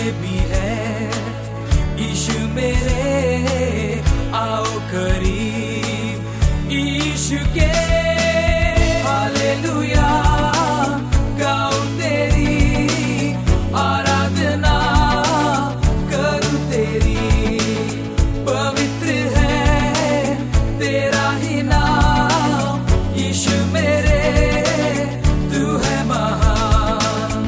भी है यीशु मेरे, आओ करीब यीशु के। हालेलुया गाओ तेरी आराधना करूं तेरी, पवित्र है तेरा ही नाम यीशु मेरे, तू है महान।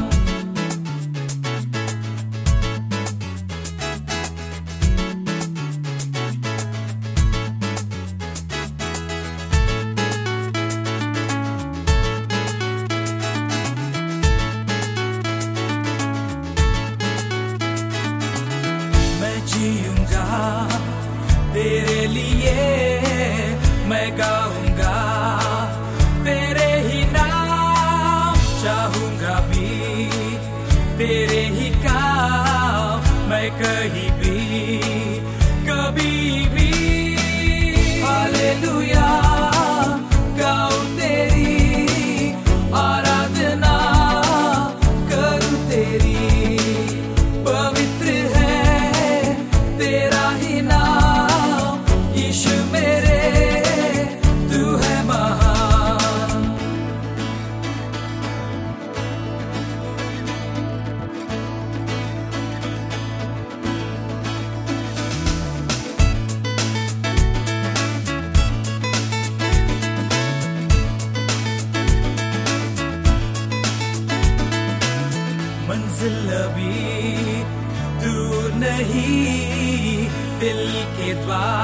मैं जीऊंगा तेरे लिए, मैं गाऊंगा तेरे ही नाम, चाहूंगा भी तेरे ही काम, मैं कहीं भी कभी भी। हालेलुया गाओ तेरी आराधना करूं तेरी, पवित्र है तेरा ही नाम यीशु मेरे, तू है महान। मंजिल अभी दूर नहीं, दिल के द्वार